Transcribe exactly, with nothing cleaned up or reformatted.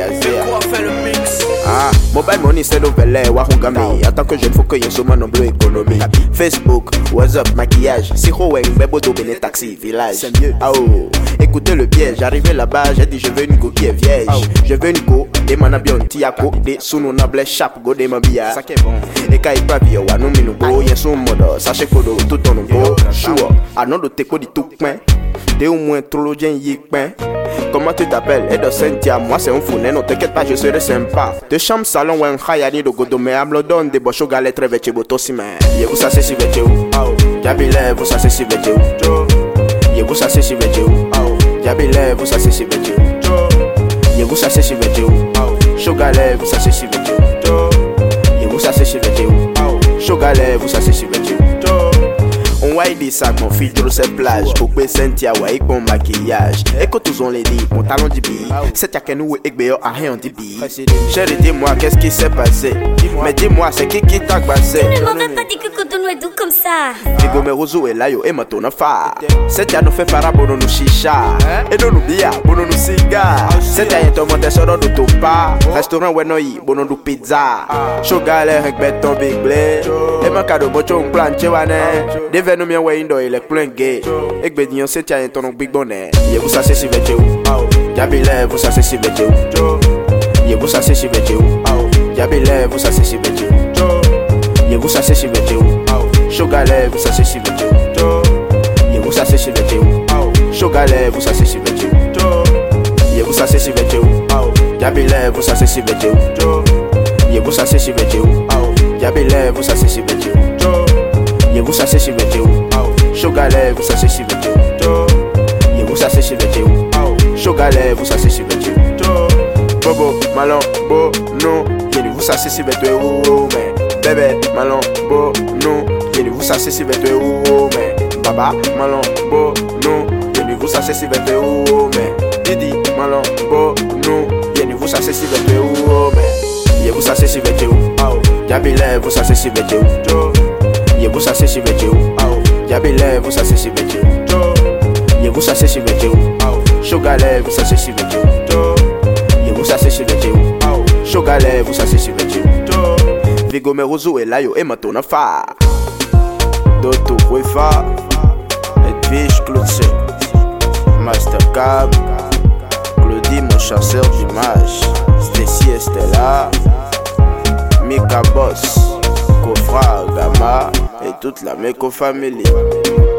quoi fait le mix? Ah, mobile money c'est l'overlay, Warungami. En tant que jeune, faut que y ait souvent non bleu économie. Facebook, WhatsApp, maquillage. Siro Weng, Bebo Dobene, taxi, village. C'est mieux. Ah oh, écoutez le piège. Arrivé là-bas, j'ai dit je veux une go qui est vieille. Je veux une go, des manabion, tiako, des sous nos nables chap, go des mabia. Ça qui est bon. Et quand il pas vieux, wa nous minugo, y'a son mode, sachez kodo, tout ton go. Sure, à non de teko di tout pain. T'es au moins trop l'odien yik pain. Comment tu t'appelles? Edo Cynthia, moi c'est un founet, non t'inquiète pas, je serai sympa. De chambre salon ou un khayani de godome, ablodon, des bochos galets très vêchés, botossime. Yé vous ça c'est si vêché ou? Jabile, vous ça c'est si vêché ou? Yé vous ça c'est si vêché ou? Jabile, vous ça c'est si vêché ou? Yé vous ça c'est si vêché ou? Chogale, vous ça c'est si vêché ou? Yé vous ça c'est si vêché ou? Chogale, vous ça c'est si vêché ou? On voit des sacs, mon filtre ces plages. Pour que Cynthia, ouais, bon maquillage. Et que tous on les dit, mon talon du billet. C'est à que nous, et que à rien du billet. Chérie, dis-moi, qu'est-ce qui s'est passé? Mais dis-moi, c'est qui qui t'a passé? Tu ne m'avais pas dit que Cotonou est doux comme ça. Digo, mais Rozo est là, yo, et ma tonne fa. Cynthia nous fait para, bon, nous chicha. Et nous, nous bia, bon, nous cigare. Cynthia est un monte sur notre topa. Restaurant, ouais, no, bon, nous pizza. Chogale, avec béton, big blé. Et ma cadeau, bocho, un plan, chewane. Nous mien ouais indo il est plein gay. Ek be dion c'est un ton big bonnet. Yé vous ça c'est si vêché ou? Jabile vous ça c'est si vêché ou? Yé vous ça c'est si vêché ou? Jabile vous ça c'est si vêché ou? Yé vous ça c'est si vêché ou? Chogale vous ça c'est si vêché ou? Yé vous ça c'est si vêché ou? Chogale vous ça c'est si vêché ou? Yé vous ça c'est si vêché ou? Jabile vous ça c'est si vêché ou? Yé vous ça c'est si vêché ou? Jabile vous ça c'est si vêché ou? Yé vous ça c'est si vêché ou? Chogale vous ça c'est si vêché ou? Yé vous ça c'est si vêché ou? Chogale vous ça c'est si vêché ou? Bobo, malon, bo, non. Yé vous ça c'est si vêché ou? Mais bébé, malon, bo, non. Yé vous ça c'est si vêché ou? Mais baba, malon, bo, non. Yé vous ça c'est si vêché ou? Mais Didi, malon, bo, non. Yé vous ça c'est si vêché ou? Mais Yé vous ça c'est si vêché ou? Jabile vous ça c'est si vêché ou? Yé vous ça c'est si vêché ou? Jabile vous ça c'est si vêché ou? Yé vous ça c'est si vêché ou? Chogale vous ça c'est si vêché ou? Yé vous ça c'est si vêché ou? Chogale vous ça c'est si vêché ou? Vigo me Rozo est là yo et ma tonne fa. Doto Wefa, Edwige Clotse, Mastercam, Claudie mon chasseur d'images, Stacy Estella, Mika Boss, Kofra Gama et toute la Meko Family.